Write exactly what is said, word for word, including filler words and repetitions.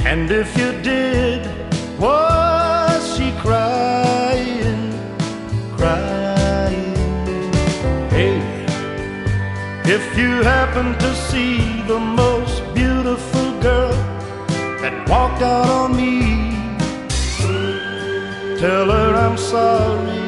And if you did, was she crying, crying? Hey, if you happen to see the most beautiful girl that walked out on me, tell her I'm sorry